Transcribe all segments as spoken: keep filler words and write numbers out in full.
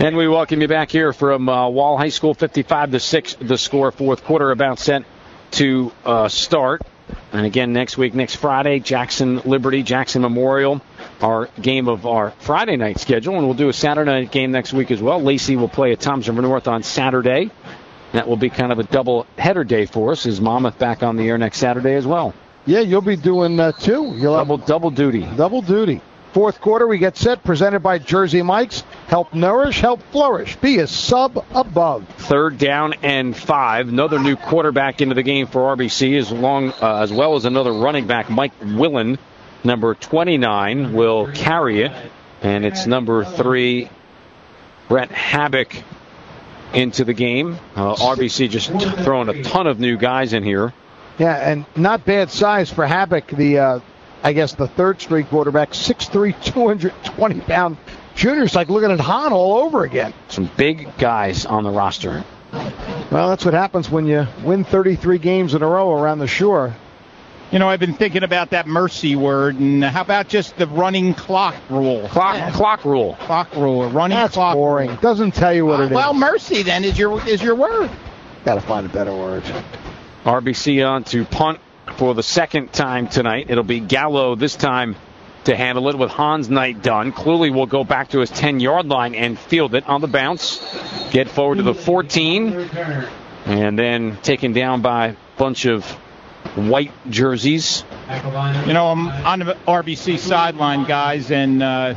And we welcome you back here from uh, Wall High School, fifty-five to six, the score, fourth quarter about set to uh, start. And again, next week, next Friday, Jackson Liberty, Jackson Memorial, our game of our Friday night schedule. And we'll do a Saturday night game next week as well. Lacey will play at Toms River North on Saturday. That will be kind of a double header day for us, as Monmouth back on the air next Saturday as well. Yeah, you'll be doing uh, two. You'll double, have double duty. Double duty. Fourth quarter, we get set, presented by Jersey Mike's. Help nourish, help flourish. Be a sub above. Third down and five. Another new quarterback into the game for R B C, as, long, uh, as well as another running back, Mike Willen, number twenty-nine, will carry it. And it's number three, Brett Habbick, into the game. Uh, R B C just throwing a ton of new guys in here. Yeah, and not bad size for Habbick, the... Uh, I guess the third string quarterback, six three, two hundred twenty pound juniors, like looking at Hahn all over again. Some big guys on the roster. Well, that's what happens when you win thirty-three games in a row around the shore. You know, I've been thinking about that mercy word, and how about just the running clock rule? Clock, yeah. clock rule. Clock rule, running that's clock boring. rule. Doesn't tell you what uh, it well, is. Well, mercy then is your is your word. Got to find a better word. R B C on to punt for the second time tonight. It'll be Gallo this time to handle it with Hans Knight done. Cluley will go back to his ten-yard line and field it on the bounce. Get forward to the fourteen. And then taken down by a bunch of white jerseys. You know, I'm on the R B C sideline, guys, and uh,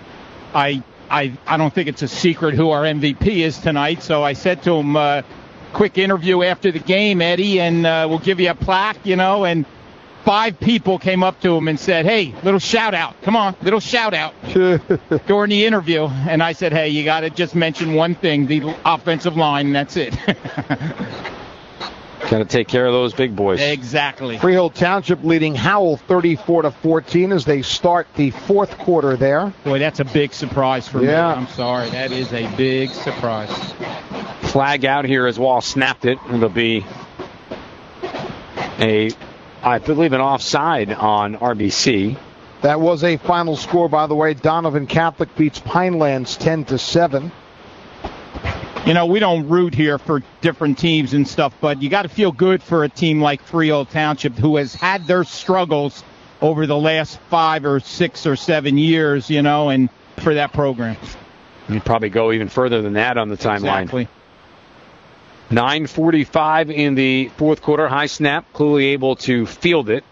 I, I, I don't think it's a secret who our M V P is tonight, so I said to him, uh, quick interview after the game, Eddie, and uh, we'll give you a plaque, you know, and five people came up to him and said, hey, little shout out, come on, little shout out during the interview. And I said, hey, you got to just mention one thing, the offensive line, and that's it. Got to take care of those big boys. Exactly. Freehold Township leading Howell thirty-four to fourteen as they start the fourth quarter there. Boy, that's a big surprise for yeah. me. I'm sorry. That is a big surprise. Flag out here as Wall snapped it. It'll be a, I believe, an offside on R B C. That was a final score, by the way. Donovan Catholic beats Pinelands ten to seven. You know, we don't root here for different teams and stuff, but you got to feel good for a team like Freehold Township, who has had their struggles over the last five or six or seven years, you know, and for that program. You'd probably go even further than that on the timeline. Exactly. nine forty-five in the fourth quarter. High snap. Cluley able to field it.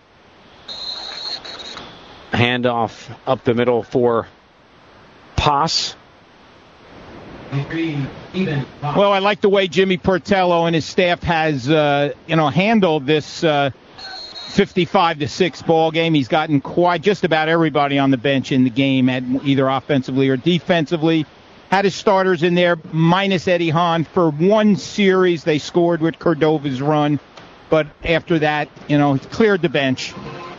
Handoff up the middle for Pass. Well, I like the way Jimmy Portello and his staff has, uh, you know, handled this uh, fifty-five to six ball game. He's gotten quite just about everybody on the bench in the game, at either offensively or defensively. Had his starters in there, minus Eddie Hahn. For one series, they scored with Cordova's run. But after that, you know, he cleared the bench.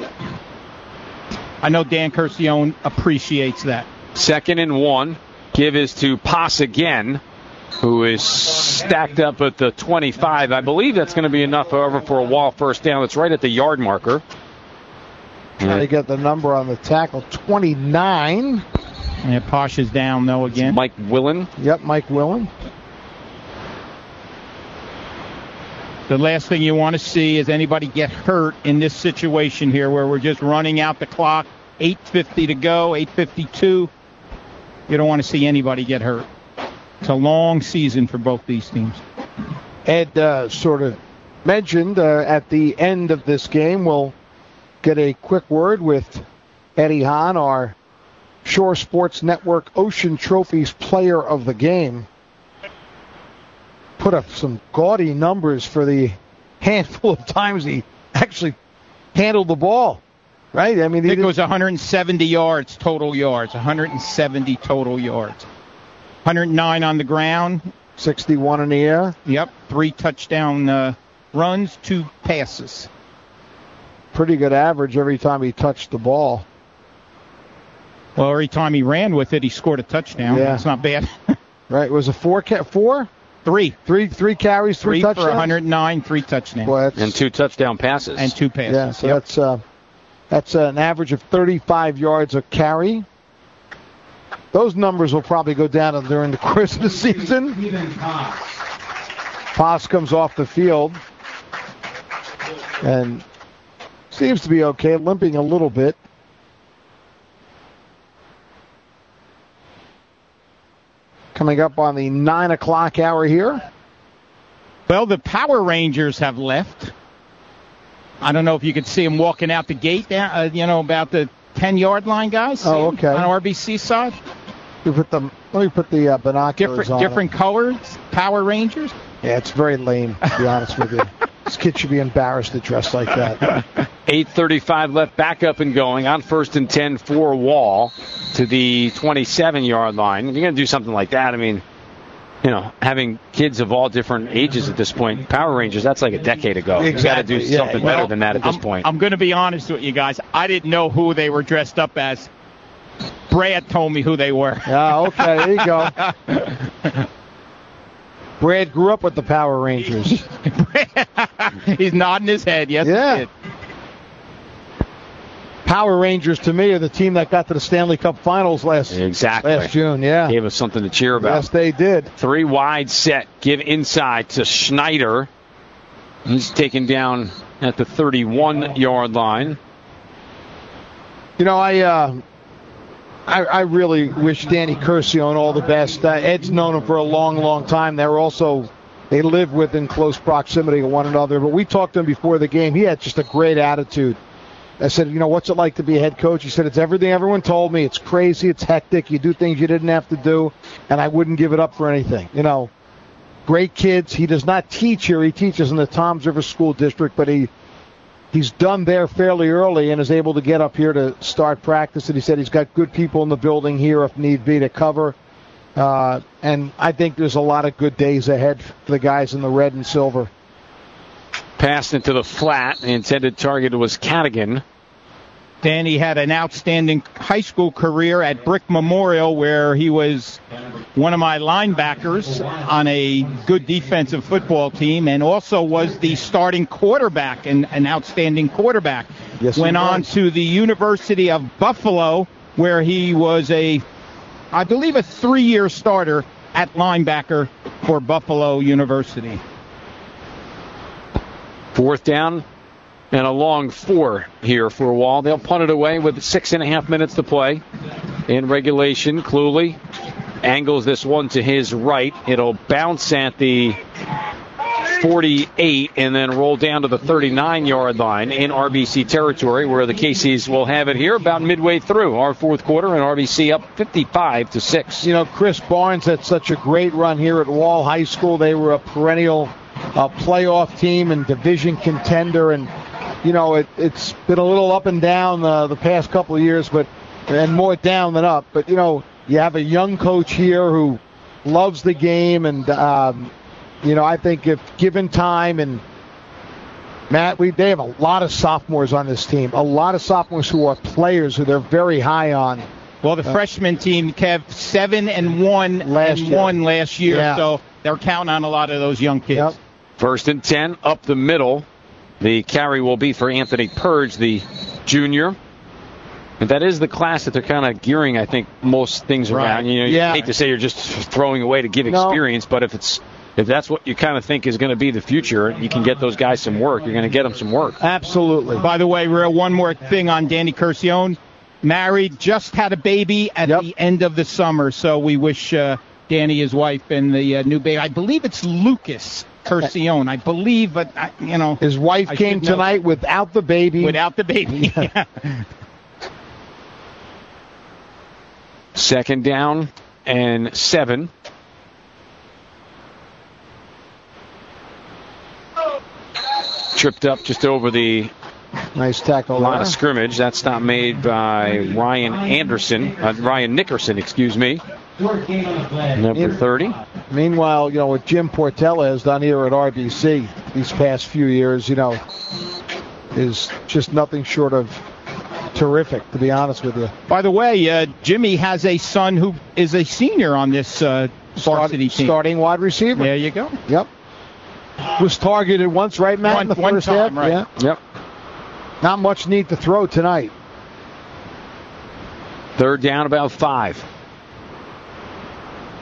I know Dan Curcione appreciates that. Second and one. Give is to Pass again, who is stacked up at the twenty-five. I believe that's going to be enough, however, for a Wall first down. It's right at the yard marker. Trying to get the number on the tackle, twenty-nine. Yeah, Posh is down, though, again. It's Mike Willen. Yep, Mike Willen. The last thing you want to see is anybody get hurt in this situation here where we're just running out the clock, eight fifty to go, eight fifty-two. You don't want to see anybody get hurt. It's a long season for both these teams. Ed uh, sort of mentioned uh, at the end of this game, we'll get a quick word with Eddie Hahn, our Shore Sports Network Ocean Trophies player of the game. Put up some gaudy numbers for the handful of times he actually handled the ball. Right? I mean, I think it was one hundred seventy yards, total yards. one hundred seventy total yards. one hundred nine on the ground. sixty-one in the air. Yep. Three touchdown uh, runs, two passes. Pretty good average every time he touched the ball. Well, every time he ran with it, he scored a touchdown. Yeah. That's not bad. Right. It was a four? Ca- four? Three. Three Three carries, three, three touchdowns? for one hundred nine, three touchdowns. Boy, and two touchdown passes. And two passes. Yeah, so yep. that's... Uh, That's an average of thirty-five yards a carry. those numbers will probably go down during the course of the season. Pass comes off the field and seems to be okay, limping a little bit. Coming up on the nine o'clock hour here. Well, the Power Rangers have left. I don't know if you could see them walking out the gate, there, uh, you know, about the ten-yard line, guys. Oh, okay. On R B C side. You put them, let me put the uh, binoculars different, on. Different colors, Power Rangers. Yeah, it's very lame, to be honest with you. This kid should be embarrassed to dress like that. eight thirty-five left, back up and going on first and ten for Wall to the twenty-seven-yard line. If you're going to do something like that, I mean, you know, having kids of all different ages at this point, Power Rangers, that's like a decade ago. Exactly. You got to do Yeah, something well, better than that at this I'm, point. I'm going to be honest with you guys. I didn't know who they were dressed up as. Brad told me who they were. Yeah, okay, there you go. Brad grew up with the Power Rangers. He's nodding his head. Yes, yeah. he did. Power Rangers, to me, are the team that got to the Stanley Cup Finals last, exactly. last June. Yeah, gave us something to cheer about. Yes, they did. Three wide set. Give inside to Schneider. He's taken down at the thirty-one-yard line. You know, I, uh, I I really wish Danny Curcione all the best. Uh, Ed's known him for a long, long time. They're also they live within close proximity to one another. But we talked to him before the game. He had just a great attitude. I said, you know, what's it like to be a head coach? He said, it's everything everyone told me. It's crazy. It's hectic. You do things you didn't have to do, and I wouldn't give it up for anything. You know, great kids. He does not teach here. He teaches in the Toms River School District, but he he's done there fairly early and is able to get up here to start practice. And he said he's got good people in the building here if need be to cover. Uh, and I think there's a lot of good days ahead for the guys in the red and silver. Passed into the flat. The intended target was Cadigan. Danny had an outstanding high school career at Brick Memorial, where he was one of my linebackers on a good defensive football team, and also was the starting quarterback and an outstanding quarterback. Yes, Went he on was. to the University of Buffalo, where he was a, I believe, a three-year starter at linebacker for Buffalo University. Fourth down and a long four here for Wall. They'll punt it away with six and a half minutes to play in regulation. Cluley angles this one to his right. It'll bounce at the forty-eight and then roll down to the thirty-nine-yard line in R B C territory, where the Casey's will have it here about midway through our fourth quarter, and R B C up fifty-five to six. You know, Chris Barnes had such a great run here at Wall High School. They were a perennial uh, playoff team and division contender, and you know it, it's been a little up and down uh, the past couple of years, but and more down than up. But you know, you have a young coach here who loves the game, and um, you know, I think if given time, and Matt, we they have a lot of sophomores on this team, a lot of sophomores who are players who they're very high on. Well, the uh, freshman team, Kev, seven and one last and year. one last year, yeah. So they're counting on a lot of those young kids. Yep. First and ten, up the middle. The carry will be for Anthony Purge, the junior. And that is the class that they're kind of gearing, I think, most things right. around. You know, you yeah. hate to say you're just throwing away to give no. experience, but if it's if that's what you kind of think is going to be the future, you can get those guys some work. You're going to get them some work. Absolutely. By the way, real one more thing on Danny Curcione. Married, just had a baby at yep. the end of the summer, so we wish uh, Danny, his wife, and the uh, new baby. I believe it's Lucas Curcione. I believe, but I, you know, his wife I came tonight without the baby. Without the baby. Second down and seven. Tripped up just over the nice tackle line there. of scrimmage. That stop made by Ryan Anderson, uh, Ryan Nickerson, excuse me. Number thirty. Meanwhile, you know, what Jim Portella has done here at R B C these past few years, you know, is just nothing short of terrific, to be honest with you. By the way, uh, Jimmy has a son who is a senior on this uh, varsity Start, team. Starting wide receiver. There you go. Yep. Was targeted once, right, Matt, one, in the one first time, half? right. Yeah. Yep. Not much need to throw tonight. Third down, about five.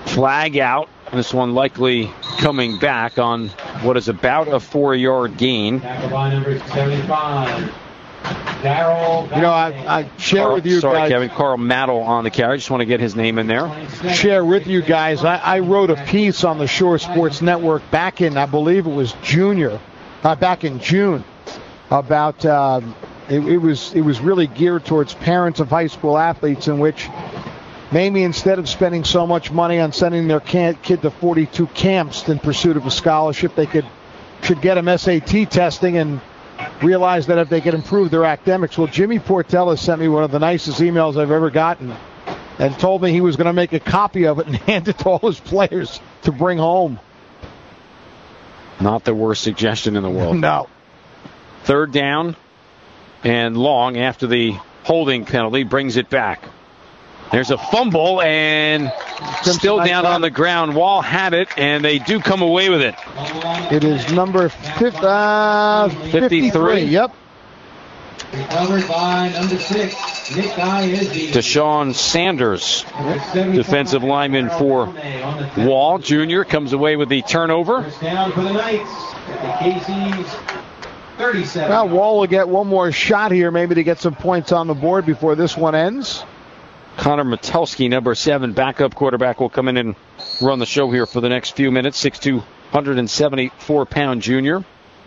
Flag out. This one likely coming back on what is about a four-yard gain. Tackle by number seventy-five. Darrell. You know, I, I share Carl, with you sorry, guys. Kevin, Carl Maddle on the carry. Just want to get his name in there. Share with you guys. I, I wrote a piece on the Shore Sports Network back in, I believe it was Junior, uh, back in June, about um, it, it was it was really geared towards parents of high school athletes, in which maybe instead of spending so much money on sending their kid to forty-two camps in pursuit of a scholarship, they could should get them S A T testing and realize that if they could improve their academics. Well, Jimmy Portella sent me one of the nicest emails I've ever gotten and told me he was going to make a copy of it and hand it to all his players to bring home. Not the worst suggestion in the world. No. Third down and long after the holding penalty brings it back. There's a fumble, and still down on the ground. Wall had it, and they do come away with it. It is number fifty, uh, fifty-three. fifty-three. Yep. Recovered by number six, Nick Iezzi. Deshaun Sanders, defensive lineman for Wall. Junior comes away with the turnover. First down for the Knights at the Casey's thirty-seven. Well, Wall will get one more shot here, maybe to get some points on the board before this one ends. Connor Metelsky, number seven, backup quarterback, will come in and run the show here for the next few minutes. six foot two, one hundred seventy-four pound junior.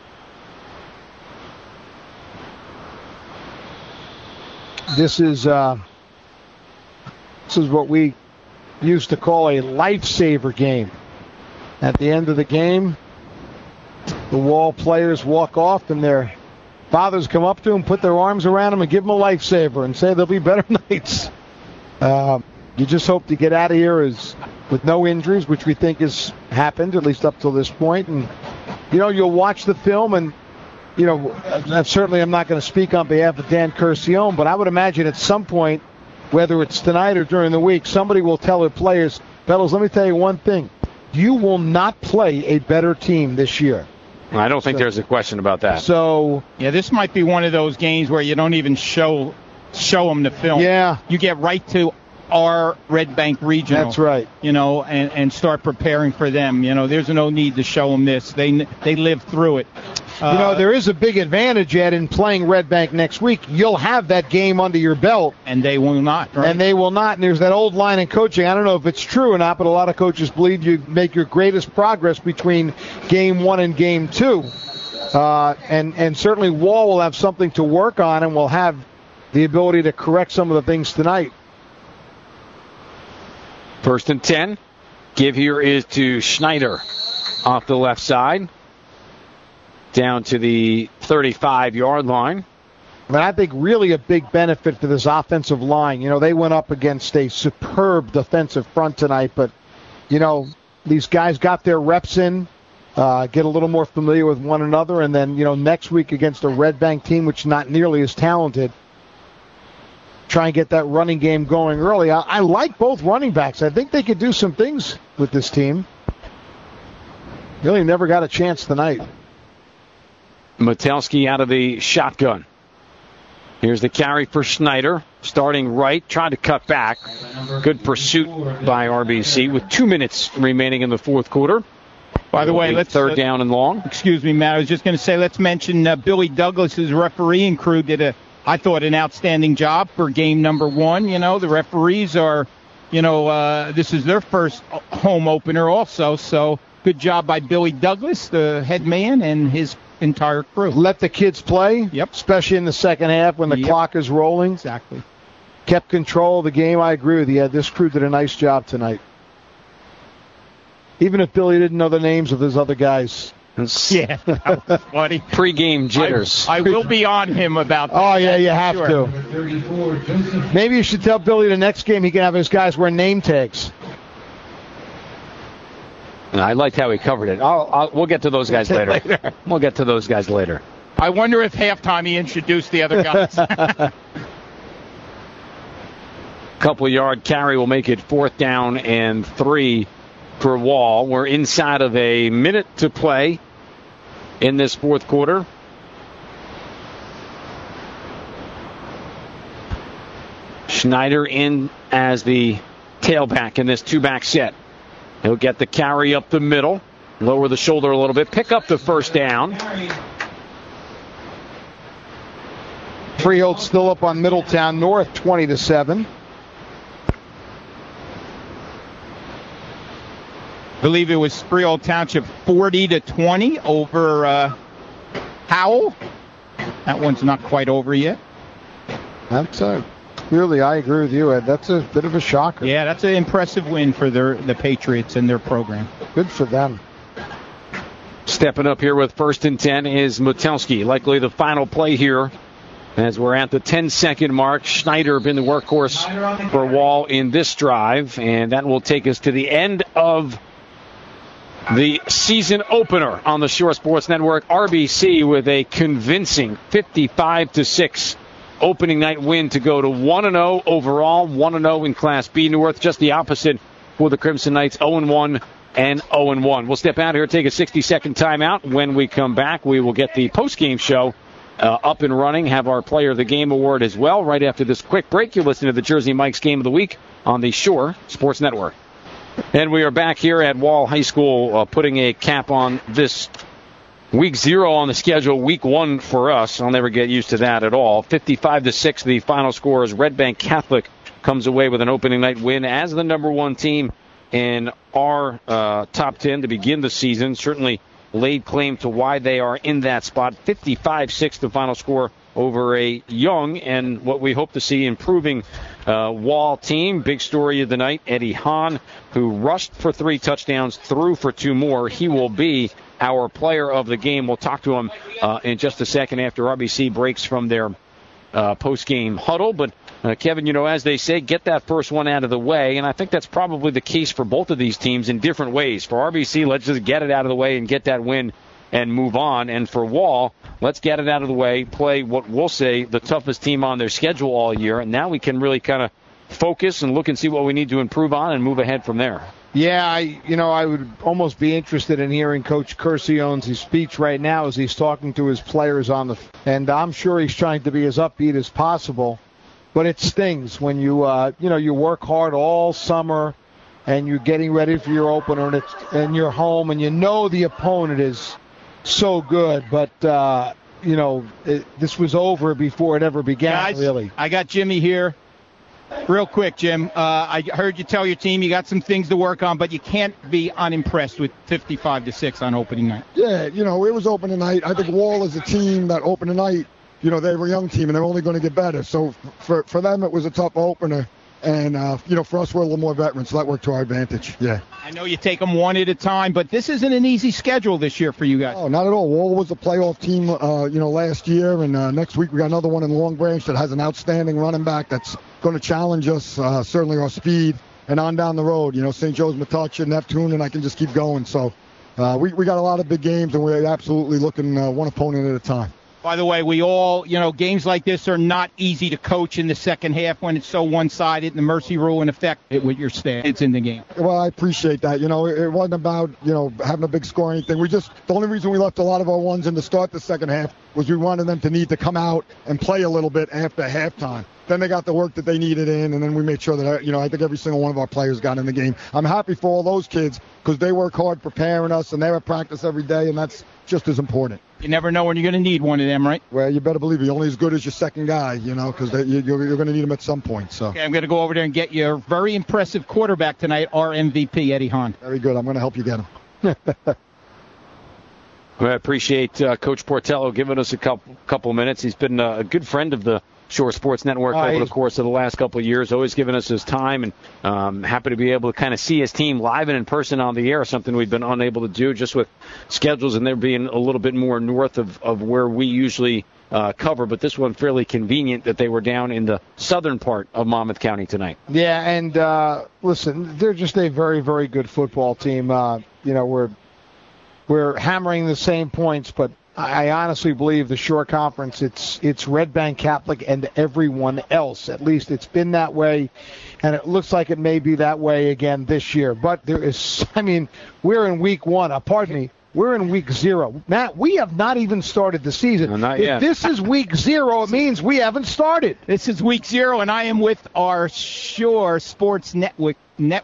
This is uh, this is what we used to call a lifesaver game. At the end of the game, the Wall players walk off, and their fathers come up to them, put their arms around them, and give them a lifesaver and say they'll be better nights. Uh, you just hope to get out of here as with no injuries, which we think has happened, at least up till this point. And, you know, you'll watch the film, and, you know, uh, certainly I'm not going to speak on behalf of Dan Curcione, but I would imagine at some point, whether it's tonight or during the week, somebody will tell their players, fellas, let me tell you one thing. You will not play a better team this year. I don't think so, there's a question about that. So, yeah, this might be one of those games where you don't even show show them the film. Yeah. You get right to our Red Bank Regional. That's right. You know, and, and start preparing for them. You know, there's no need to show them this. They they lived through it. Uh, you know, there is a big advantage, Ed, in playing Red Bank next week. You'll have that game under your belt. And they will not, right? And they will not. And there's that old line in coaching. I don't know if it's true or not, but a lot of coaches believe you make your greatest progress between game one and game two. Uh, and, and certainly Wall will have something to work on, and will have the ability to correct some of the things tonight. First and ten. Give here is to Schneider off the left side. Down to the thirty-five-yard line. And I think really a big benefit for this offensive line. You know, they went up against a superb defensive front tonight, but, you know, these guys got their reps in, uh, get a little more familiar with one another, and then, you know, next week against a Red Bank team, which is not nearly as talented, try and get that running game going early. I, I like both running backs. I think they could do some things with this team. Really never got a chance tonight. Metelsky out of the shotgun. Here's the carry for Schneider. Starting right, tried to cut back. Good pursuit by R B C with two minutes remaining in the fourth quarter. By the way, let's third uh, down and long. Excuse me, Matt. I was just going to say, let's mention uh, Billy Douglas's refereeing crew did a, I thought, an outstanding job for game number one. You know, the referees are, you know, uh, this is their first home opener also. So good job by Billy Douglas, the head man, and his entire crew. Let the kids play. Yep. Especially in the second half when the yep. clock is rolling. Exactly. Kept control of the game. I agree with you. Yeah, this crew did a nice job tonight. Even if Billy didn't know the names of his other guys. Yeah, that was funny. Pre-game jitters. I, I will be on him about that. Oh, yeah, you have sure. to. Maybe you should tell Billy the next game he can have his guys wear name tags. I liked how he covered it. I'll, I'll, we'll get to those guys later. later. We'll get to those guys later. I wonder if halftime he introduced the other guys. Couple yard carry will make it fourth down and three for Wall. We're inside of a minute to play in this fourth quarter. Schneider in as the tailback in this two-back set. He'll get the carry up the middle, lower the shoulder a little bit, pick up the first down. Freehold still up on Middletown North, twenty to seven. I believe it was Freehold Township forty to twenty over uh, Howell. That one's not quite over yet. That's a, really, I agree with you, Ed. That's a bit of a shocker. Yeah, that's an impressive win for their, the Patriots and their program. Good for them. Stepping up here with first and ten is Mutelski. Likely the final play here as we're at the ten-second mark. Schneider been the workhorse for Wall in this drive, and that will take us to the end of the season opener on the Shore Sports Network. R B C with a convincing fifty-five to six opening night win to go to one and oh overall, one and oh in Class B North. Just the opposite for the Crimson Knights, oh and one and oh and one. We'll step out here, take a sixty-second timeout. When we come back, we will get the post-game show uh, up and running, have our Player of the Game award as well. Right after this quick break, you're listening to the Jersey Mike's Game of the Week on the Shore Sports Network. And we are back here at Wall High School, uh, putting a cap on this week zero on the schedule, week one for us. I'll never get used to that at all. fifty-five to six, the final score as Red Bank Catholic comes away with an opening night win as the number one team in our uh, top ten to begin the season. Certainly laid claim to why they are in that spot. fifty-five six, the final score over a young and what we hope to see improving uh, Wall team. Big story of the night, Eddie Hahn, who rushed for three touchdowns, threw for two more. He will be our player of the game. We'll talk to him uh, in just a second after R B C breaks from their uh, post-game huddle. But, uh, Kevin, you know, as they say, get that first one out of the way. And I think that's probably the case for both of these teams in different ways. For R B C, let's just get it out of the way and get that win and move on. And for Wall, let's get it out of the way, play what we'll say the toughest team on their schedule all year, and now we can really kind of focus and look and see what we need to improve on and move ahead from there. Yeah, I you know, I would almost be interested in hearing Coach Curcione's speech right now as he's talking to his players on the and I'm sure he's trying to be as upbeat as possible, but it stings when you uh, you know, you work hard all summer and you're getting ready for your opener and it's and you're home and you know the opponent is so good, but uh, you know it, this was over before it ever began. Guys, really, I got Jimmy here. Real quick, Jim. Uh, I heard you tell your team you got some things to work on, but you can't be unimpressed with fifty-five to six on opening night. Yeah, you know it was opening night. I think Wall is a team that opening night. You know they were a young team and they're only going to get better. So for for them it was a tough opener. And, uh, you know, for us, we're a little more veterans, so that worked to our advantage. Yeah. I know you take them one at a time, but this isn't an easy schedule this year for you guys. Oh, not at all. Wall was a playoff team, uh, you know, last year, and uh, next week we got another one in Long Branch that has an outstanding running back that's going to challenge us, uh, certainly our speed, and on down the road. You know, Saint Joe's, Metuchen, Neptune, and I can just keep going. So uh, we, we got a lot of big games, and we're absolutely looking uh, one opponent at a time. By the way, we all, you know, games like this are not easy to coach in the second half when it's so one-sided and the mercy rule in effect with your staff. It's in the game. Well, I appreciate that. You know, it, it wasn't about, you know, having a big score or anything. We just, the only reason we left a lot of our ones in to start the second half was we wanted them to need to come out and play a little bit after halftime. Then they got the work that they needed in, and then we made sure that, you know, I think every single one of our players got in the game. I'm happy for all those kids because they work hard preparing us, and they're at practice every day, and that's just as important. You never know when you're going to need one of them, right? Well, you better believe you're only as good as your second guy, you know, because you're, you're going to need them at some point. So. Okay, I'm going to go over there and get your very impressive quarterback tonight, our M V P, Eddie Hahn. Very good. I'm going to help you get him. I appreciate uh, Coach Portello giving us a couple couple minutes. He's been uh, a good friend of the Shore Sports Network uh, over the course of the last couple of years, always giving us his time, and um, happy to be able to kind of see his team live and in person on the air, something we've been unable to do just with schedules and there being a little bit more north of, of where we usually uh, cover. But this one fairly convenient that they were down in the southern part of Monmouth County tonight. Yeah, and uh, listen, they're just a very, very good football team. Uh, you know, we're we're hammering the same points, but I honestly believe the Shore Conference, it's it's Red Bank Catholic and everyone else. At least it's been that way, and it looks like it may be that way again this year. But there is, I mean, we're in week one. Uh, pardon me, we're in week zero. Matt, we have not even started the season. No, not if yet. this is week zero, it means we haven't started. This is week zero, and I am with our Shore Sports Network Network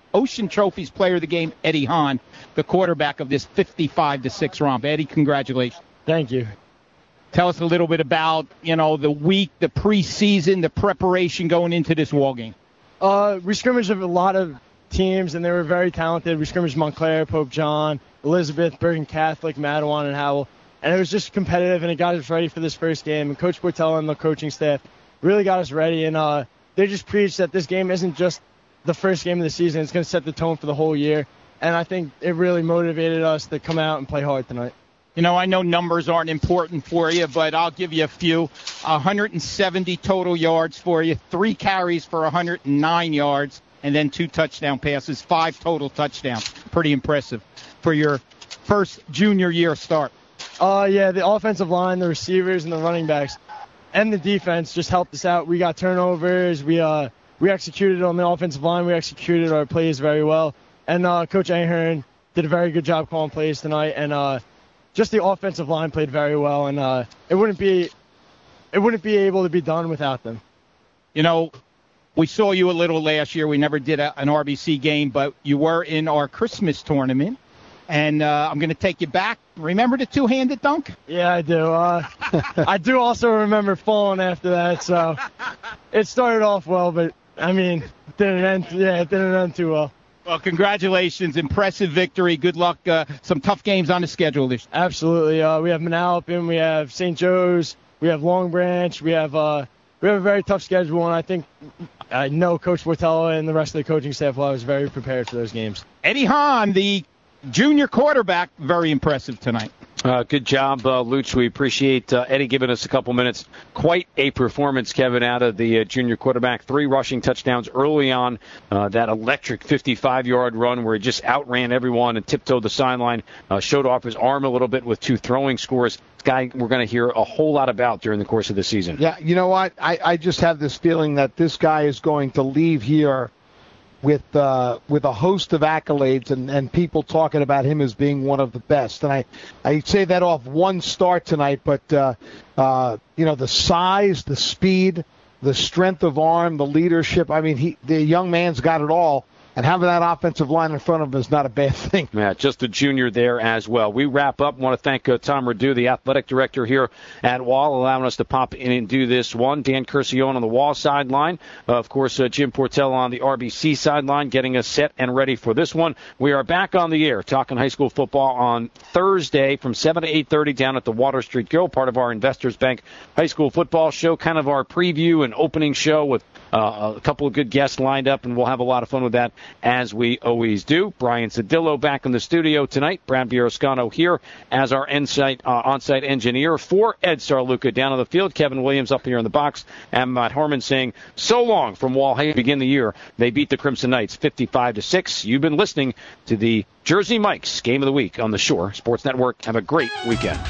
Ocean Trophies Player of the Game, Eddie Hahn, the quarterback of this fifty-five to six romp. Eddie, congratulations. Thank you. Tell us a little bit about, you know, the week, the preseason, the preparation going into this wall game. Uh, we scrimmaged with a lot of teams, and they were very talented. We scrimmaged Montclair, Pope John, Elizabeth, Bergen Catholic, Madawan, and Howell. And it was just competitive, and it got us ready for this first game. And Coach Portella and the coaching staff really got us ready. And uh, they just preached that this game isn't just the first game of the season. It's going to set the tone for the whole year. And I think it really motivated us to come out and play hard tonight. You know, I know numbers aren't important for you, but I'll give you a few. one hundred seventy total yards for you, three carries for one hundred nine yards, and then two touchdown passes, five total touchdowns. Pretty impressive for your first junior year start. Uh, yeah, the offensive line, the receivers, and the running backs, and the defense just helped us out. We got turnovers. We uh we executed on the offensive line. We executed our plays very well. And uh, Coach Ahern did a very good job calling plays tonight. And uh, just the offensive line played very well. And uh, it wouldn't be it wouldn't be able to be done without them. You know, we saw you a little last year. We never did a, an R B C game, but you were in our Christmas tournament. And uh, I'm going to take you back. Remember the two-handed dunk? Yeah, I do. Uh, I do also remember falling after that. So it started off well, but, I mean, it didn't end, yeah, it didn't end too well. Well, congratulations. Impressive victory. Good luck. Uh, some tough games on the schedule this year. Absolutely. Uh, we have Manalapan. We have Saint Joe's. We have Long Branch. We have uh, we have a very tough schedule, and I think I know Coach Portella and the rest of the coaching staff well, I was very prepared for those games. Eddie Hahn, the junior quarterback, very impressive tonight. Uh, good job, uh, Luch. We appreciate uh, Eddie giving us a couple minutes. Quite a performance, Kevin, out of the uh, junior quarterback. Three rushing touchdowns early on. Uh, that electric fifty-five-yard run where he just outran everyone and tiptoed the sideline. Uh, showed off his arm a little bit with two throwing scores. This guy we're going to hear a whole lot about during the course of the season. Yeah, you know what? I, I just have this feeling that this guy is going to leave here with uh, with a host of accolades and, and people talking about him as being one of the best. And I, I say that off one start tonight, but, uh, uh, you know, the size, the speed, the strength of arm, the leadership. I mean, he the young man's got it all. And having that offensive line in front of him is not a bad thing. Yeah, just a junior there as well. We wrap up. I want to thank uh, Tom Radu, the athletic director here at Wall, allowing us to pop in and do this one. Dan Curcione on the Wall sideline. Uh, of course, uh, Jim Portella on the R B C sideline, getting us set and ready for this one. We are back on the air talking high school football on Thursday from seven to eight thirty down at the Water Street Grill, part of our Investors Bank high school football show, kind of our preview and opening show with uh, a couple of good guests lined up, and we'll have a lot of fun with that as we always do. Brian Cedillo back in the studio tonight. Brad Biaroscano here as our on-site, uh, on-site engineer for Ed Sarluca down on the field. Kevin Williams up here in the box. And Matt Harmon saying so long from Wall High to begin the year. They beat the Crimson Knights fifty-five to six. You've been listening to the Jersey Mike's Game of the Week on the Shore Sports Network. Have a great weekend.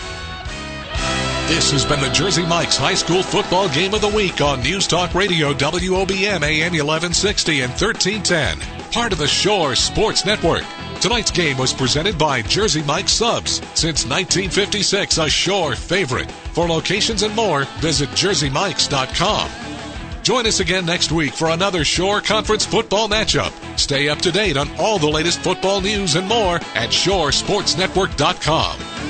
This has been the Jersey Mike's High School Football Game of the Week on News Talk Radio W O B M A M eleven sixty and thirteen ten. Part of the Shore Sports Network. Tonight's game was presented by Jersey Mike's Subs. Since nineteen fifty-six, a Shore favorite. For locations and more, visit jersey mikes dot com. Join us again next week for another Shore Conference football matchup. Stay up to date on all the latest football news and more at shore sports network dot com.